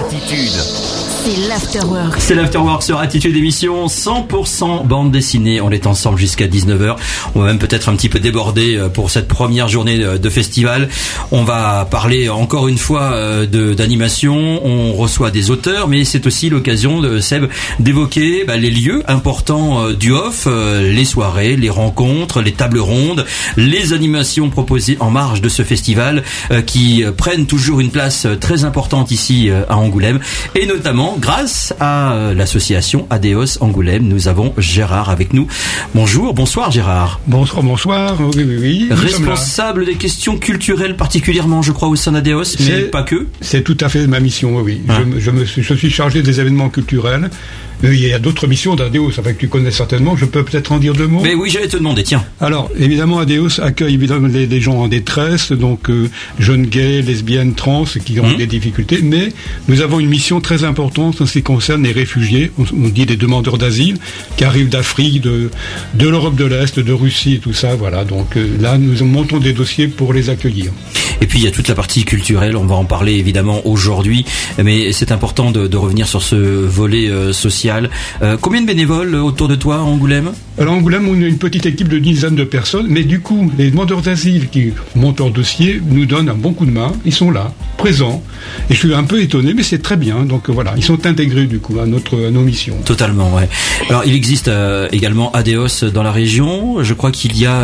Attitude. C'est l'Afterwork. C'est l'Afterwork sur Attitude, émission 100% bande dessinée. On est ensemble jusqu'à 19h. On va même peut-être un petit peu déborder pour cette première journée de festival. On va parler encore une fois d'animation. On reçoit des auteurs, mais c'est aussi l'occasion de Seb d'évoquer les lieux importants du off, les soirées, les rencontres, les tables rondes, les animations proposées en marge de ce festival qui prennent toujours une place très importante ici à Angoulême, et notamment grâce à l'association ADEOS Angoulême. Nous avons Gérard avec nous. Bonsoir Gérard. Bonsoir, oui. Responsable des questions culturelles particulièrement, je crois, au sein d'ADEOS, mais pas que. C'est tout à fait ma mission, oui. Ah. Je suis chargé des événements culturels. Il y a d'autres missions d'ADEOS, que tu connais certainement. Je peux peut-être en dire deux mots. Mais oui, j'allais te demander, tiens. Alors, évidemment, ADEOS accueille évidemment les gens en détresse, donc jeunes gays, lesbiennes, trans, qui ont des difficultés. Mais nous avons une mission très importante en ce qui concerne les réfugiés. On dit des demandeurs d'asile qui arrivent d'Afrique, de l'Europe de l'Est, de Russie et tout ça. Voilà. Donc là, nous montons des dossiers pour les accueillir. Et puis il y a toute la partie culturelle, on va en parler évidemment aujourd'hui, mais c'est important de revenir sur ce volet social. Combien de bénévoles autour de toi à Angoulême ? Alors à Angoulême, on a une petite équipe de dizaines de personnes, mais du coup, les demandeurs d'asile qui montent leur dossier nous donnent un bon coup de main. Ils sont là, présents, et je suis un peu étonné, mais c'est très bien. Donc voilà, ils sont intégrés du coup à nos missions. Totalement, ouais. Alors il existe également ADEOS dans la région. Je crois qu'il y a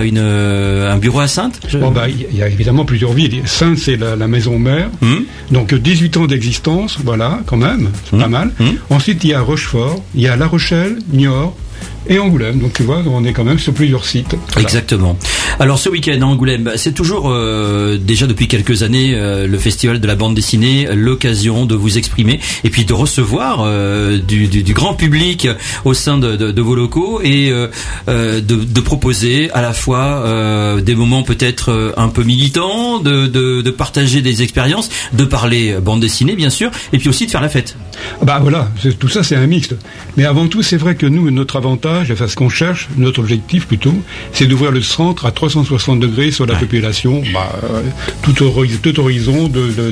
un bureau à Saintes. Il y a évidemment plusieurs villes. Saintes, c'est la maison mère. Donc 18 ans d'existence, voilà, quand même, c'est pas mal. Ensuite, il y a Rochefort, il y a La Rochelle, Niort et Angoulême. Donc tu vois, on est quand même sur plusieurs sites. Voilà. Exactement. Alors ce week-end à Angoulême, c'est toujours déjà depuis quelques années le festival de la bande dessinée, l'occasion de vous exprimer et puis de recevoir du grand public au sein de vos locaux et de proposer à la fois des moments peut-être un peu militants, de partager des expériences, de parler bande dessinée bien sûr, et puis aussi de faire la fête. Voilà, tout ça c'est un mixte. Mais avant tout, c'est vrai que nous, notre avantage, enfin ce qu'on cherche, notre objectif plutôt, c'est d'ouvrir le centre à 360 degrés sur la population, tout horizon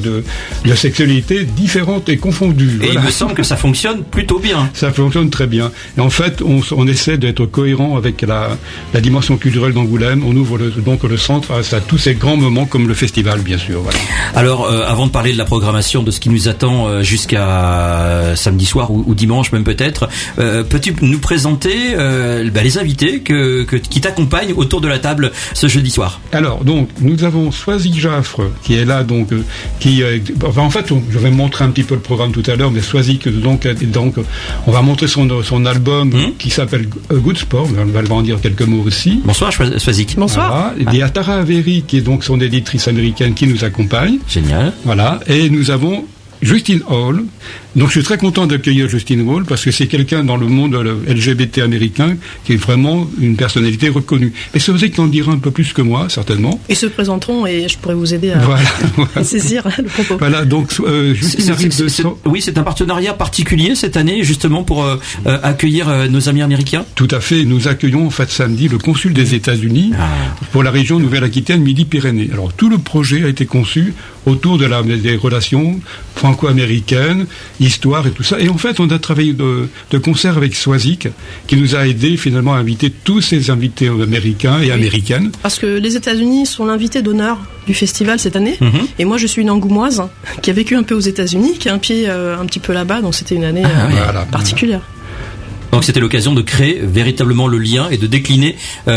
de sexualité différente et confondue. Et voilà. Il me semble que ça fonctionne plutôt bien. Ça fonctionne très bien. Et en fait, on essaie d'être cohérent avec la dimension culturelle d'Angoulême. On ouvre donc le centre à tous ces grands moments comme le festival, bien sûr. Voilà. Alors, avant de parler de la programmation, de ce qui nous attend jusqu'à samedi soir ou dimanche même peut-être, peux-tu nous présenter les invités qui t'accompagnent autour de la table ce jeudi soir? Alors, donc, nous avons Swazik Jaffre qui est là, donc, en fait, je vais montrer un petit peu le programme tout à l'heure, mais Swazik, donc, on va montrer son album qui s'appelle Good Sport. On va en dire quelques mots aussi. Bonsoir, Swazik. Bonsoir. Voilà. Il y a Tara Avery qui est donc son éditrice américaine qui nous accompagne. Génial. Voilà. Et nous avons Justine Hall. Donc je suis très content d'accueillir Justine Hall parce que c'est quelqu'un dans le monde LGBT américain qui est vraiment une personnalité reconnue. Et c'est vrai qu'il en dira un peu plus que moi, certainement. Ils se présenteront et je pourrais vous aider à saisir le propos. Voilà, donc Justine arrive de... Oui, c'est un partenariat particulier cette année, justement, pour accueillir nos amis américains. Tout à fait. Nous accueillons en fait samedi le consul des États-Unis pour la région Nouvelle-Aquitaine, Midi-Pyrénées. Alors tout le projet a été conçu autour des relations franco-américaines, histoire et tout ça. Et en fait, on a travaillé de concert avec Swazik, qui nous a aidé finalement à inviter tous ces invités américains et américaines. Parce que les États-Unis sont l'invité d'honneur du festival cette année. Et moi, je suis une Angoumoise qui a vécu un peu aux États-Unis, qui a un pied un petit peu là-bas, donc c'était une année particulière. Donc c'était l'occasion de créer véritablement le lien et de décliner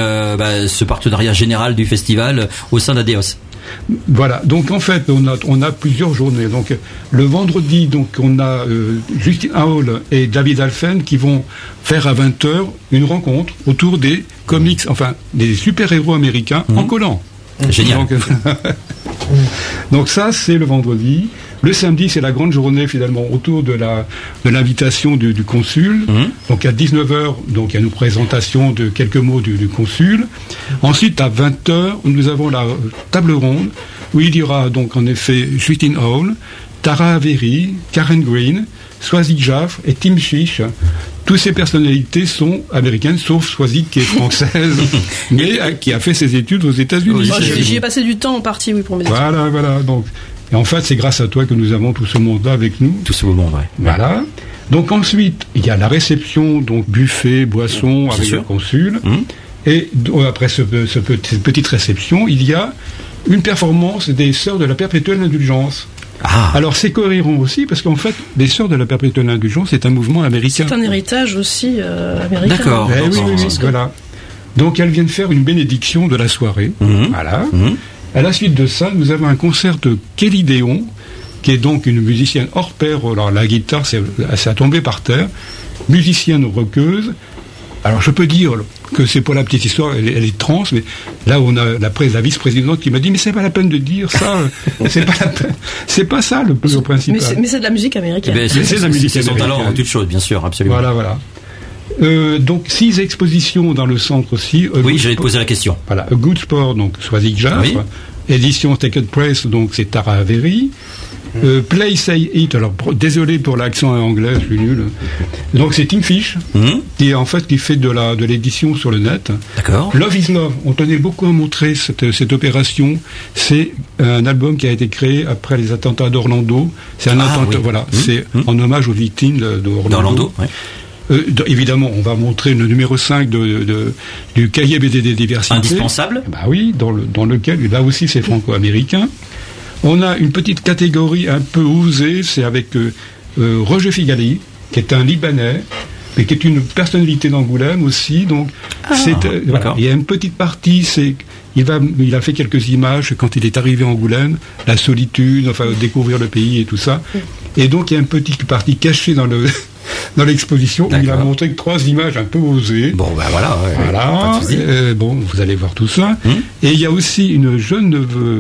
ce partenariat général du festival au sein d'ADEOS. Voilà, donc en fait on a plusieurs journées. Donc le vendredi, donc on a Justine Hall et David Alphen qui vont faire à 20h une rencontre autour des comics, enfin des super-héros américains en collant. Génial. Donc ça c'est le vendredi. Le samedi, c'est la grande journée finalement autour de l'invitation du consul. Donc à 19h, donc il y a une présentation de quelques mots du consul. Ensuite, à 20h, nous avons la table ronde où il y aura donc en effet Justine Hall, Tara Avery, Karen Green, Swazik Jaffre et Tim Chiche. Toutes ces personnalités sont américaines, sauf Swazik qui est française, mais qui a fait ses études aux États-Unis. J'y ai passé du temps en partie, oui, pour mes études. Voilà. Donc, Et en fait, c'est grâce à toi que nous avons tout ce monde-là avec nous. Tout ce beau monde, ouais. Voilà. Donc ensuite, il y a la réception, donc buffet, boisson avec le consul. Et après cette petite réception, il y a une performance des Sœurs de la Perpétuelle Indulgence. Ah. Alors c'est cohérent aussi parce qu'en fait, les Sœurs de la Perpétuelle Indulgence, c'est un mouvement américain. C'est un héritage aussi américain. D'accord. Oui, voilà. Donc elles viennent faire une bénédiction de la soirée. Voilà. À la suite de ça, nous avons un concert de Kelly Deon, qui est donc une musicienne hors pair. Alors la guitare, ça a tombé par terre. Musicienne rockeuse. Alors je peux dire que c'est pour la petite histoire, elle est trans, mais là on a la vice-présidente qui m'a dit mais c'est pas la peine de dire ça, c'est pas ça le principal. Mais c'est de la musique américaine. C'est de la musique américaine. C'est son talent en toute chose, bien sûr, absolument. Voilà. Donc 6 expositions dans le centre aussi. Oui, j'allais te poser la question. Voilà, A Good Sport, donc Soisy Jaffre, édition Take Press, donc c'est Tara Avery. Play Say It, alors désolé pour l'accent anglais, je suis nul. Donc c'est Tim Fish qui fait de l'édition sur le net. D'accord. Love is Love, on tenait beaucoup à montrer cette opération. C'est un album qui a été créé après les attentats d'Orlando. C'est un attentat, c'est en hommage aux victimes d'Orlando. Évidemment, on va montrer le numéro 5 du cahier BD des diversités. Indispensable. Bah oui, dans lequel, là aussi c'est franco-américain. On a une petite catégorie un peu osée, c'est avec Roger Figali, qui est un Libanais, mais qui est une personnalité d'Angoulême aussi. Donc, il y a une petite partie, il a fait quelques images quand il est arrivé à Angoulême, la solitude, enfin découvrir le pays et tout ça. Et donc, il y a une petite partie cachée dans l'exposition où il a montré que 3 images un peu osées. Bon, ben voilà. Vous allez voir tout ça. Et il y a aussi une jeune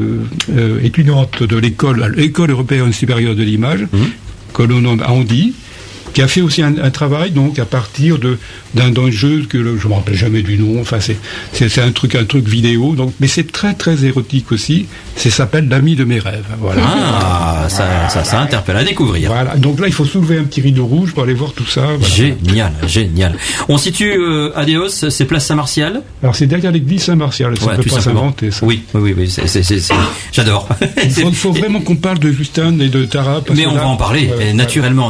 étudiante de l'école européenne supérieure de l'image, que l'on nomme Andy, qui a fait aussi un travail donc à partir d'un jeu que je me rappelle jamais du nom. Enfin c'est un truc vidéo. Donc mais c'est très très érotique aussi. Ça s'appelle L'ami de mes rêves. Voilà. Ah ça interpelle à découvrir. Voilà. Donc là il faut soulever un petit rideau rouge pour aller voir tout ça. Voilà. Génial. On situe Adéos, c'est place Saint-Martial. Alors c'est derrière l'église Saint-Martial. Ça ne peut pas s'inventer ça. Oui. J'adore. Il faut vraiment qu'on parle de Justin et de Tara. Mais on va en parler naturellement.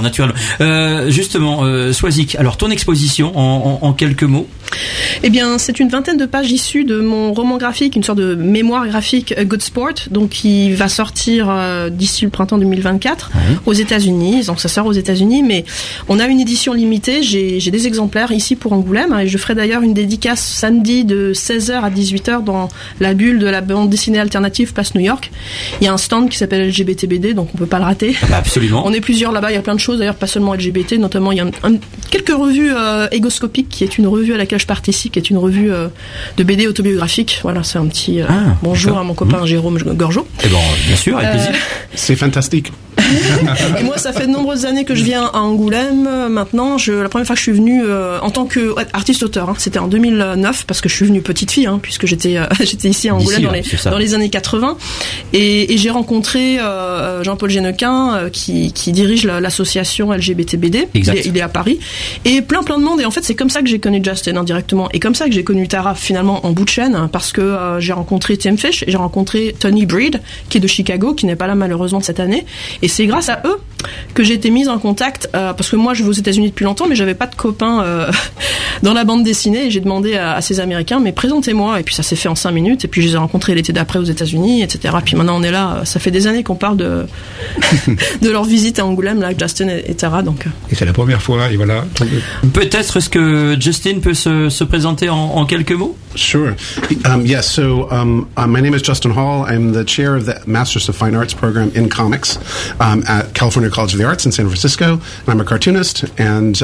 Justement, Swazik, alors ton exposition en quelques mots. Eh bien, c'est une vingtaine de pages issues de mon roman graphique, une sorte de mémoire graphique A Good Sport, donc qui va sortir d'ici le printemps 2024 aux États-Unis. Donc ça sort aux États-Unis, mais on a une édition limitée. J'ai des exemplaires ici pour Angoulême, et je ferai d'ailleurs une dédicace samedi de 16h à 18h dans la bulle de la bande dessinée alternative Place New York. Il y a un stand qui s'appelle LGBTBD, donc on peut pas le rater. Absolument. On est plusieurs là-bas, il y a plein de choses d'ailleurs, pas seulement LGBT, notamment il y a quelques revues égoscopiques, qui est une revue à laquelle je participe, qui est une revue de BD autobiographique. Voilà, c'est un petit bonjour à mon copain Jérôme Gorgeau. Eh ben, bien sûr, avec plaisir. C'est fantastique. Et moi, ça fait de nombreuses années que je viens à Angoulême. Maintenant, la première fois que je suis venue en tant qu'artiste-auteur, c'était en 2009, parce que je suis venue petite fille, puisque j'étais ici à Angoulême dans les années 80. Et j'ai rencontré Jean-Paul Génequin, qui dirige l'association LGBTBD. Il est à Paris. Et plein de monde. Et en fait, c'est comme ça que j'ai connu Justin indirectement. Et comme ça que j'ai connu Tara finalement en bout de chaîne, parce que j'ai rencontré Tim Fish, et j'ai rencontré Tony Breed, qui est de Chicago, qui n'est pas là malheureusement cette année. Et c'est grâce à eux que j'ai été mise en contact, parce que moi je vais aux États-Unis depuis longtemps, mais j'avais pas de copains dans la bande dessinée, et j'ai demandé à ces Américains, mais présentez-moi, et puis ça s'est fait en 5 minutes, et puis je les ai rencontrés l'été d'après aux États-Unis, etc. Puis maintenant on est là, ça fait des années qu'on parle de leur visite à Angoulême, là, Justin et Tara, donc. Et c'est la première fois, et voilà. Peut-être est-ce que Justin peut se présenter en quelques mots? Sure. Yes. So my name is Justin Hall. I'm the chair of the Masters of Fine Arts program in comics at California College of the Arts in San Francisco. And I'm a cartoonist and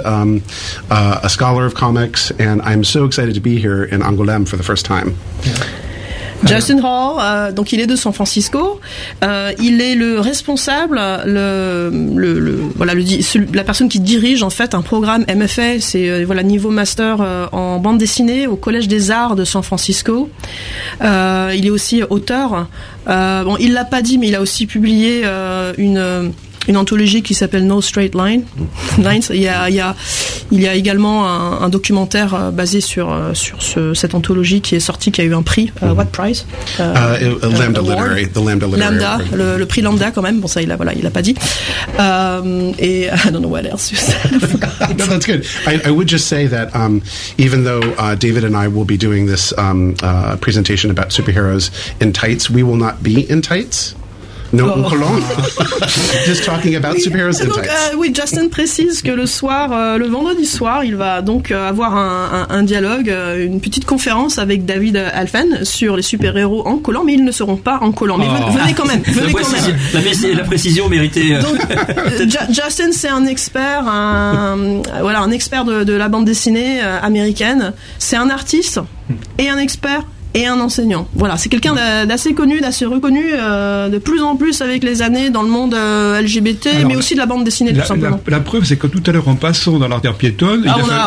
a scholar of comics, and I'm so excited to be here in Angoulême for the first time. Justin Hall, donc il est de San Francisco. Il est le responsable, la personne qui dirige en fait un programme MFA, c'est niveau master en bande dessinée au Collège des Arts de San Francisco. Il est aussi auteur. Il l'a pas dit, mais il a aussi publié une anthologie qui s'appelle No Straight Lines. Il y a également un documentaire basé sur cette anthologie qui est sorti, qui a eu un prix. What prize? Lambda Literary, the Lambda Literary. Lambda, le prix Lambda quand même. Bon, ça il a pas dit. Et I don't know what else you said. No, that's good. I would just say that even though David and I will be doing this presentation about superheroes in tights, we will not be in tights. No, just talking about superheroes in tights. Oui, Justin précise que le vendredi soir, il va donc avoir un dialogue, une petite conférence avec David Alphen sur les super-héros en collant, mais ils ne seront pas en collant. Mais venez quand même. La précision méritée. Donc, Justin, c'est un expert, un expert de la bande dessinée américaine. C'est un artiste et un expert et un enseignant. Voilà, c'est quelqu'un d'assez connu, d'assez reconnu, de plus en plus avec les années dans le monde LGBT, alors, mais aussi de la bande dessinée, tout simplement. La preuve, c'est que tout à l'heure, en passant dans l'artère piétonne,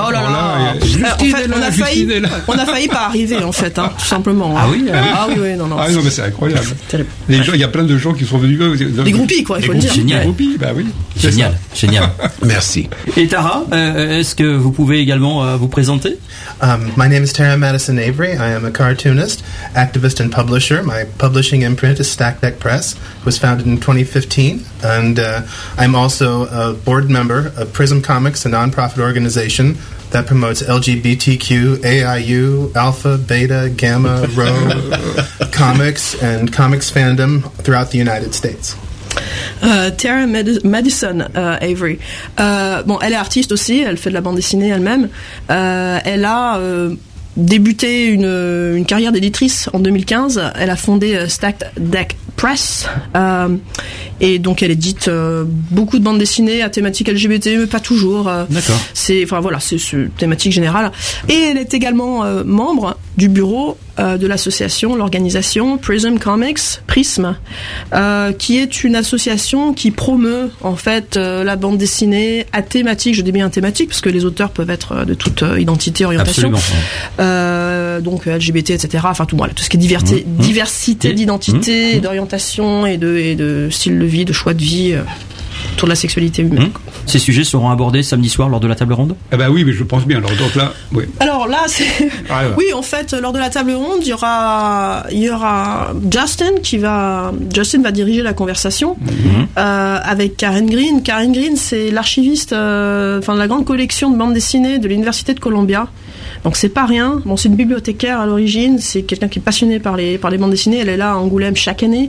on a failli pas arriver, en fait, hein, tout simplement. Ah oui, non. Ah non, mais c'est incroyable. Il y a plein de gens qui sont venus. Des groupies, quoi, il faut le dire. Génial. Des groupies, bah oui. Génial. Merci. Et Tara, est-ce que vous pouvez également vous présenter? My name is Tara Madison Avery. I am a cartoonist, activist, and publisher. My publishing imprint is Stack Deck Press. It was founded in 2015, and I'm also a board member of Prism Comics, a nonprofit organization that promotes LGBTQ, AIU, Alpha, Beta, Gamma, Rho comics and comics fandom throughout the United States. Tara Madison Avery. Elle est artiste aussi, elle fait de la bande dessinée elle-même. Elle a débuté une carrière d'éditrice en 2015. Elle a fondé Stack Deck Press, et donc elle édite beaucoup de bandes dessinées à thématique LGBT, mais pas toujours. D'accord. C'est thématique générale. Et elle est également membre du bureau de l'association, l'organisation Prism Comics, Prism, qui est une association qui promeut en fait la bande dessinée à thématique. Je dis bien thématique parce que les auteurs peuvent être de toute identité, orientation. Donc LGBT, etc. Enfin tout ce qui est diversité d'identité, d'orientation et de style de vie, de choix de vie. Autour de la sexualité humaine. Ces sujets seront abordés samedi soir lors de la table ronde? Oui, mais je pense bien. Donc là, oui. Alors là, oui, en fait, lors de la table ronde, il y aura Justin va diriger la conversation avec Karen Green. Karen Green, c'est l'archiviste, de la grande collection de bandes dessinées de l'université de Columbia. Donc c'est pas rien. Bon, c'est une bibliothécaire à l'origine. C'est quelqu'un qui est passionné par les bandes dessinées. Elle est là à Angoulême chaque année.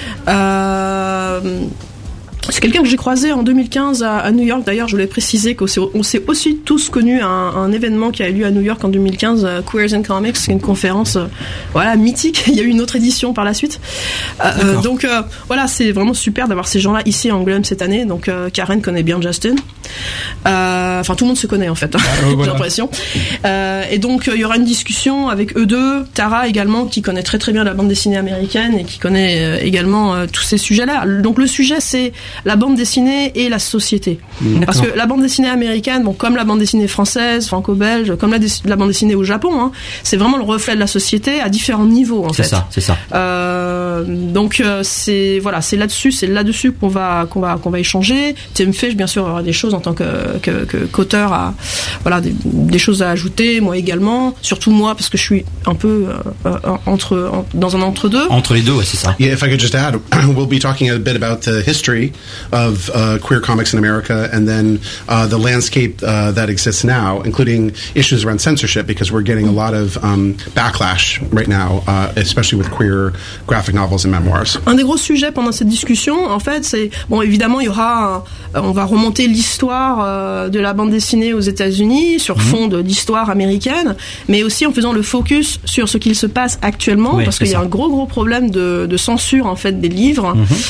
C'est quelqu'un que j'ai croisé en 2015 à New York. D'ailleurs, je voulais préciser qu'on s'est aussi tous connus à un événement qui a eu lieu à New York en 2015, Queers in Comics, qui est une conférence mythique. Il y a eu une autre édition par la suite. Donc c'est vraiment super d'avoir ces gens-là ici à Angoulême cette année. Donc Karen connaît bien Justin. Tout le monde se connaît en fait, j'ai l'impression. Et donc il y aura une discussion avec eux deux. Tara également, qui connaît très très bien la bande dessinée américaine et qui connaît également tous ces sujets-là. Donc le sujet, c'est la bande dessinée et la société. Parce que la bande dessinée américaine, comme la bande dessinée française, franco-belge, comme la bande dessinée au Japon, c'est vraiment le reflet de la société à différents niveaux en fait. C'est ça. Donc c'est là-dessus qu'on va échanger. Tim Fish, bien sûr, aura des choses en tant qu'auteur, des choses à ajouter. Moi également, surtout moi parce que je suis un peu dans un entre-deux. Entre les deux, ouais, c'est ça. Yeah, if I could just add, we'll be talking a bit about the history of queer comics in America, and then the landscape that exists now, including issues around censorship, because we're getting a lot of backlash right now, especially with queer graphic novels and memoirs. Un des gros sujets pendant cette discussion, en fait, c'est évidemment, il y aura, on va remonter l'histoire de la bande dessinée aux États-Unis sur fond d'histoire américaine, mais aussi en faisant le focus sur ce qu'il se passe actuellement, parce qu'il y a un gros problème de censure en fait des livres.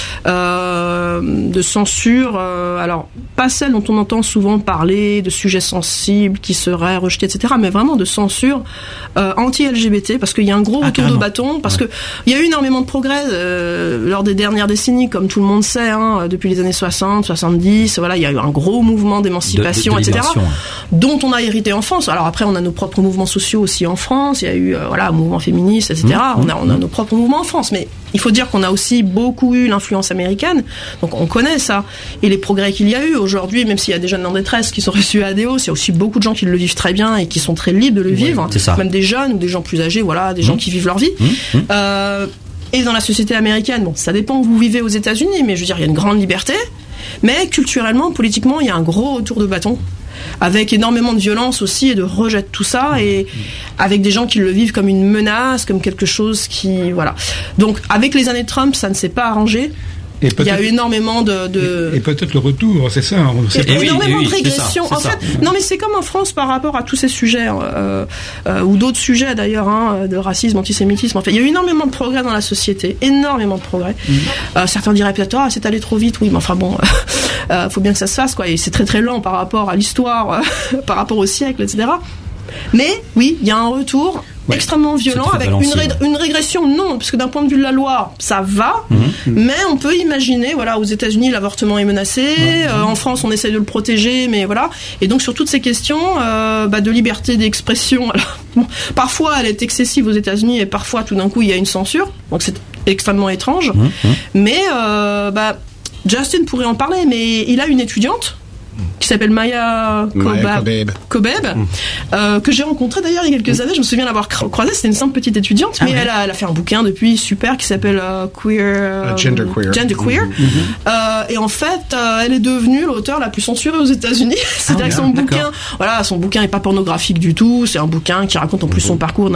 De censure, alors pas celle dont on entend souvent parler de sujets sensibles qui seraient rejetés, etc., mais vraiment de censure anti-LGBT, parce qu'il y a un gros retour de bâton, parce que il y a eu énormément de progrès lors des dernières décennies, comme tout le monde sait, depuis les années 60, 70, il y a eu un gros mouvement d'émancipation, etc., dont on a hérité en France. Alors après, on a nos propres mouvements sociaux aussi en France, il y a eu un mouvement féministe, etc., on a nos propres mouvements en France, mais il faut dire qu'on a aussi beaucoup eu l'influence américaine, donc on connaît ça, et les progrès qu'il y a eu aujourd'hui, même s'il y a des jeunes en détresse qui sont reçus à ADEOS, il y a aussi beaucoup de gens qui le vivent très bien et qui sont très libres de le vivre, même des jeunes ou des gens plus âgés, voilà, des gens qui vivent leur vie. Et dans la société américaine, bon, ça dépend où vous vivez aux États-Unis, mais je veux dire, il y a une grande liberté, mais culturellement, politiquement, il y a un gros retour de bâton, avec énormément de violence aussi et de rejet de tout ça, et avec des gens qui le vivent comme une menace, comme quelque chose qui, voilà. Donc, avec les années de Trump, ça ne s'est pas arrangé. Il y a eu énormément et peut-être le retour, c'est ça. Énormément de régression. En fait, non, mais c'est comme en France par rapport à tous ces sujets ou d'autres sujets d'ailleurs, de racisme, antisémitisme. En fait, il y a eu énormément de progrès dans la société, énormément de progrès. Certains diraient peut-être c'est allé trop vite, oui, mais enfin bon, faut bien que ça se fasse, quoi. Et c'est très très lent par rapport à l'histoire, par rapport au siècle, etc. Mais oui, il y a un retour. Extrêmement violent, avec une régression, non, parce que d'un point de vue de la loi, ça va, mais on peut imaginer, voilà, aux États-Unis, l'avortement est menacé, en France, on essaie de le protéger, mais voilà, et donc sur toutes ces questions de liberté d'expression, alors, bon, parfois elle est excessive aux États-Unis, et parfois tout d'un coup il y a une censure, donc c'est extrêmement étrange, mais Justin pourrait en parler, mais il a une étudiante qui s'appelle Maya Kobeb, que j'ai rencontrée d'ailleurs il y a quelques années. Je me souviens l'avoir croisée. C'était une simple petite étudiante, mais elle a fait un bouquin depuis super qui s'appelle Genderqueer. Et en fait, elle est devenue l'auteure la plus censurée aux États-Unis. C'est-à-dire que son bouquin est pas pornographique du tout. C'est un bouquin qui raconte en plus son parcours,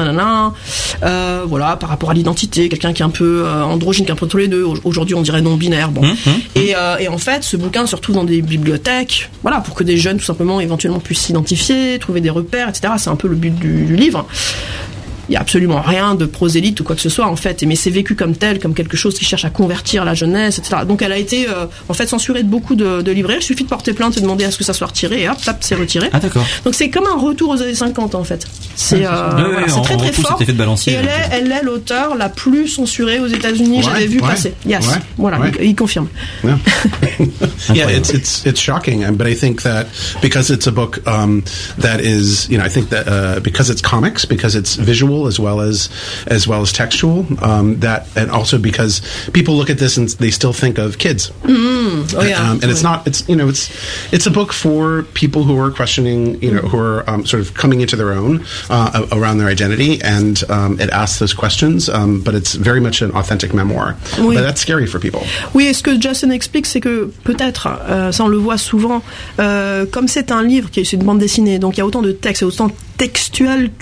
voilà, par rapport à l'identité, quelqu'un qui est un peu androgyne, qui est un peu entre les deux. Aujourd'hui, on dirait non binaire. Bon. Et en fait, ce bouquin se retrouve dans des bibliothèques. Voilà, pour que des jeunes, tout simplement, éventuellement puissent s'identifier, trouver des repères, etc. C'est un peu le but du livre. Il n'y a absolument rien de prosélyte ou quoi que ce soit, en fait, mais c'est vécu comme tel, comme quelque chose qui cherche à convertir la jeunesse, etc. Donc elle a été, en fait, censurée de beaucoup de librairies. Il suffit de porter plainte et demander à ce que ça soit retiré, et hop, c'est retiré. Ah, d'accord. Donc c'est comme un retour aux années 50, en fait. C'est très très fort. Cet effet de balancier, et elle est l'auteure la plus censurée aux États-Unis, j'avais vu passer. Yes. Voilà, il confirme. Yeah, it's shocking, but I think that because it's a book that is, I think that because it's comics, because it's visual as well as textual, that, and also because people look at this and they still think of kids. And it's not. It's a book for people who are questioning, who are sort of coming into their own around their identity, and it asks those questions. But it's very much an authentic memoir. But that's scary for people. Oui, et ce que Justin explique, c'est que peut-être, ça on le voit souvent, comme c'est un livre qui est une bande dessinée, donc il y a autant de textes, autant textuel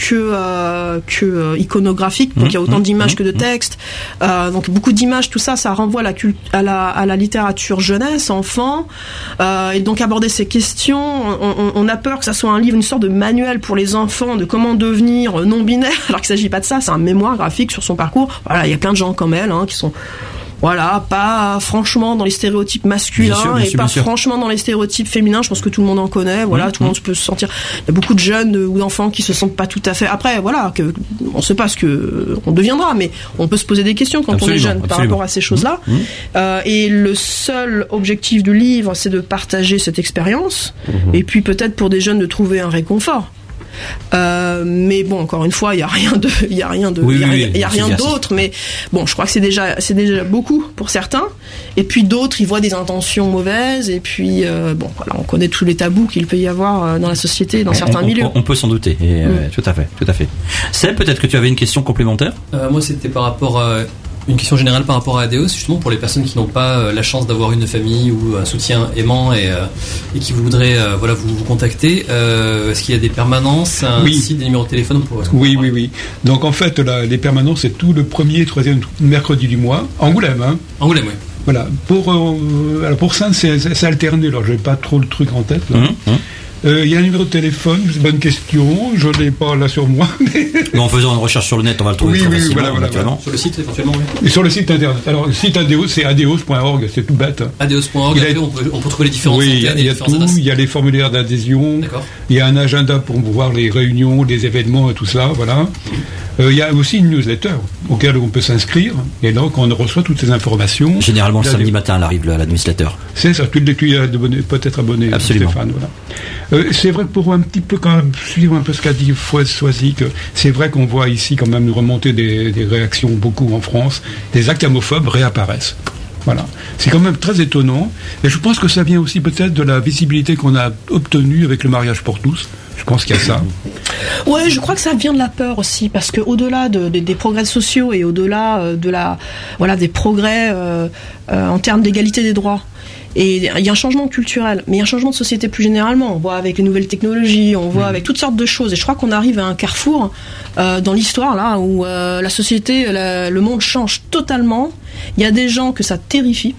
que iconographique, donc il y a autant d'images que de textes, donc beaucoup d'images, tout ça renvoie à la littérature jeunesse, enfant, et donc aborder ces questions, on a peur que ça soit un livre, une sorte de manuel pour les enfants de comment devenir non-binaire, alors qu'il ne s'agit pas de ça, c'est un mémoire graphique sur son parcours. Voilà, il y a plein de gens comme elle, qui sont pas franchement dans les stéréotypes masculins et pas franchement dans les stéréotypes féminins. Je pense que tout le monde en connaît. Voilà, tout le monde peut se sentir. Il y a beaucoup de jeunes ou d'enfants qui se sentent pas tout à fait. Après, voilà, on sait pas ce que on deviendra, mais on peut se poser des questions quand on est jeune par rapport à ces choses-là. Et le seul objectif du livre, c'est de partager cette expérience. Et puis peut-être pour des jeunes de trouver un réconfort. Mais bon, encore une fois, il y a rien d'autre. Mais bon, je crois que c'est déjà beaucoup pour certains. Et puis d'autres, ils voient des intentions mauvaises. Et puis bon, voilà, on connaît tous les tabous qu'il peut y avoir dans la société, dans certains milieux. On peut s'en douter. Et, tout à fait. Seb, peut-être que tu avais une question complémentaire. Moi, c'était par rapport à une question générale par rapport à ADEOS, justement pour les personnes qui n'ont pas la chance d'avoir une famille ou un soutien aimant et qui voudraient vous contacter. Est-ce qu'il y a des permanences, un site, des numéros de téléphone pour... Oui. Donc en fait, les permanences, c'est tout le premier et troisième mercredi du mois. Angoulême, hein. Angoulême, oui. Voilà. Pour Sainte, c'est alterné. Alors, je n'ai pas trop le truc en tête. Là. Il y a un numéro de téléphone, c'est une bonne question, je ne l'ai pas là sur moi. Mais en faisant une recherche sur le net, on va le trouver très facilement. Voilà. Sur le site, éventuellement, oui. Et sur le site internet. Alors, le site ADEOS, c'est adeos.org, c'est tout bête. Adeos.org, on peut trouver les différentes antennes, il y a tout, adresses. Il y a les formulaires d'adhésion, D'accord. Il y a un agenda pour voir les réunions, les événements et tout ça, voilà. Il y a aussi une newsletter auquel on peut s'inscrire, et donc on reçoit toutes ces informations. Généralement, le samedi matin, elle arrive, la newsletter. C'est ça, tu es peut-être abonné, absolument. Stéphane. Voilà. C'est vrai que pour un petit peu quand même suivre un peu ce qu'a dit Soisy, c'est vrai qu'on voit ici quand même remonter des réactions beaucoup en France, des actes homophobes réapparaissent. Voilà. C'est quand même très étonnant, et je pense que ça vient aussi peut-être de la visibilité qu'on a obtenue avec le mariage pour tous. Je pense qu'il y a ça. Ouais, je crois que ça vient de la peur aussi, parce que au-delà des progrès sociaux et au-delà des progrès en termes d'égalité des droits. Et il y a un changement culturel, mais il y a un changement de société plus généralement. On voit avec les nouvelles technologies, on voit avec toutes sortes de choses. Et je crois qu'on arrive à un carrefour dans l'histoire là où la société, le monde change totalement. Il y a des gens que ça terrifie.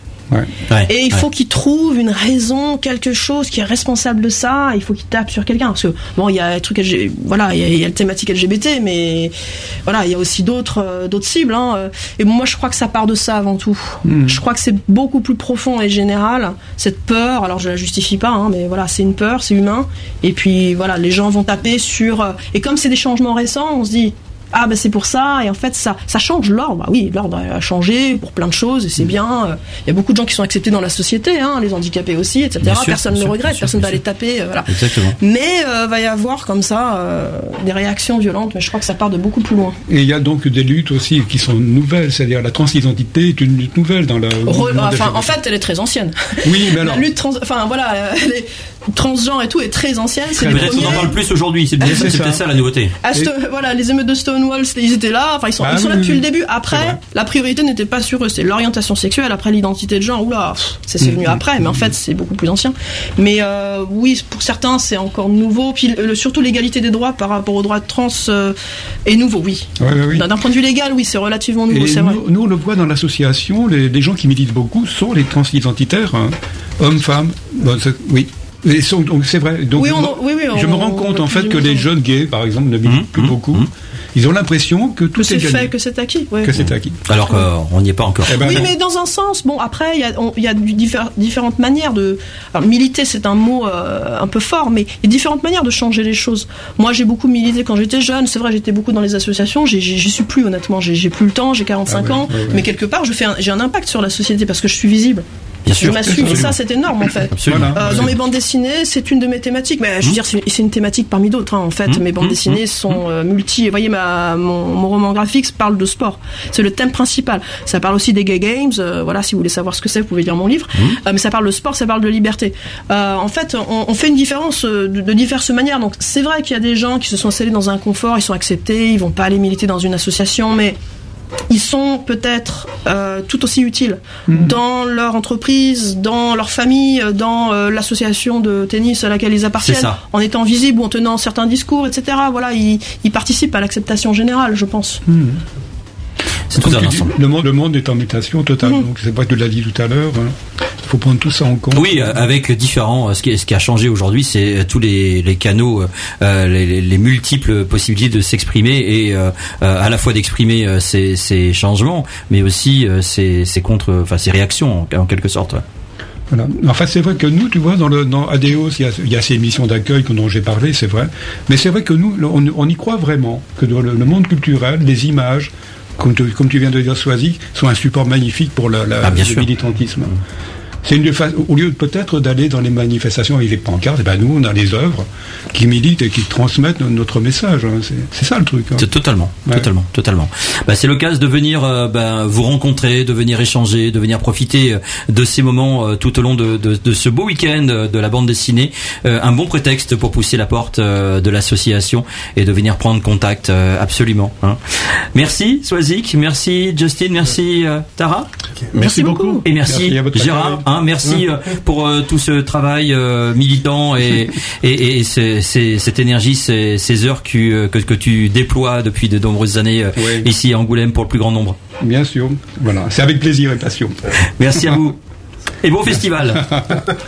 Et il faut qu'ils trouvent une raison, quelque chose qui est responsable de ça. Il faut qu'ils tapent sur quelqu'un, parce que bon, il y a les trucs il y a la thématique LGBT, mais voilà, il y a aussi d'autres cibles. Et moi, je crois que ça part de ça avant tout. Je crois que c'est beaucoup plus profond et général, cette peur. Alors, je la justifie pas, mais voilà, c'est une peur, c'est humain. Et puis voilà, les gens vont taper sur. Et comme c'est des changements récents, on se dit. Ah ben c'est pour ça, et en fait ça change l'ordre. Bah oui, l'ordre a changé pour plein de choses et c'est bien. Il y a beaucoup de gens qui sont acceptés dans la société, les handicapés aussi, etc. Personne ne le regrette, personne ne va les taper, voilà. Exactement. Mais va y avoir comme ça des réactions violentes, mais je crois que ça part de beaucoup plus loin. Et il y a donc des luttes aussi qui sont nouvelles, c'est-à-dire la transidentité est une lutte nouvelle dans la. En fait, elle est très ancienne. Oui, mais alors. La lutte les transgenres et tout est très ancienne. C'est peut-être qu'on en parle plus aujourd'hui. C'est peut-être ça la nouveauté. Voilà, les émeutes de Stonewall, ils étaient là. Enfin, ils sont là depuis le début. Après, la priorité n'était pas sur eux. C'est l'orientation sexuelle. Après, l'identité de genre. Oula, c'est venu après. Mais en fait, c'est beaucoup plus ancien. Mais oui, pour certains, c'est encore nouveau. Puis surtout l'égalité des droits par rapport aux droits de trans est nouveau. Oui. D'un point de vue légal, oui, c'est relativement nouveau. C'est vrai. Nous, on le voit dans l'association. Les gens qui militent beaucoup sont les transidentitaires, hommes, femmes. Oui. Donc c'est vrai. Donc, je me rends compte en fait que les jeunes gays, par exemple, ne militent plus beaucoup. Ils ont l'impression que tout est gagné. Que c'est acquis. Que c'est acquis. Alors qu'on n'y est pas encore. Oui, mais dans un sens, bon, après, il y a différentes manières de. Alors, militer, c'est un mot un peu fort, mais il y a différentes manières de changer les choses. Moi, j'ai beaucoup milité quand j'étais jeune. C'est vrai, j'étais beaucoup dans les associations. J'y suis plus, honnêtement. J'ai plus le temps. J'ai 45 ans. Mais quelque part, j'ai un impact sur la société parce que je suis visible. Bien sûr, je m'assume, et ça c'est énorme en fait. Dans mes bandes dessinées, c'est une de mes thématiques, mais je veux dire, c'est une thématique parmi d'autres en fait. Mes bandes dessinées sont multi. Vous voyez, mon roman graphique parle de sport, c'est le thème principal. Ça parle aussi des gay games, voilà, si vous voulez savoir ce que c'est, vous pouvez lire mon livre. Mais ça parle de sport, ça parle de liberté. En fait, on fait une différence de diverses manières. Donc c'est vrai qu'il y a des gens qui se sont installés dans un confort, ils sont acceptés, ils vont pas aller militer dans une association, mais ils sont peut-être tout aussi utiles dans leur entreprise, dans leur famille, dans l'association de tennis à laquelle ils appartiennent, en étant visibles ou en tenant certains discours, etc. Voilà, ils participent à l'acceptation générale, je pense. C'est tout un ensemble. Le monde est en mutation totale. Donc c'est pas que tu l'as dit tout à l'heure. Il faut prendre tout ça en compte. Oui, avec différents. Ce qui a changé aujourd'hui, c'est tous les canaux, les multiples possibilités de s'exprimer et à la fois d'exprimer ces changements, mais aussi ces réactions en quelque sorte. Voilà. Enfin, c'est vrai que nous, tu vois, dans ADEOS, il y a ces émissions d'accueil dont j'ai parlé, c'est vrai. Mais c'est vrai que nous, on y croit vraiment que dans le monde culturel, les images, comme tu viens de dire, Soisy, sont un support magnifique pour le militantisme. C'est au lieu peut-être d'aller dans les manifestations avec les pancartes, nous on a les œuvres qui militent et qui transmettent notre message. C'est ça le truc. C'est totalement. C'est l'occasion de venir vous rencontrer, de venir échanger, de venir profiter de ces moments tout au long de ce beau week-end de la bande dessinée. Un bon prétexte pour pousser la porte de l'association et de venir prendre contact absolument. Merci Soisy, merci Justin, merci Tara. Merci beaucoup. Et merci Gérard. Merci pour tout ce travail militant et cette énergie, ces heures que tu déploies depuis de nombreuses années ici à Angoulême pour le plus grand nombre. Bien sûr, voilà, c'est avec plaisir et passion. Merci à vous et bon festival.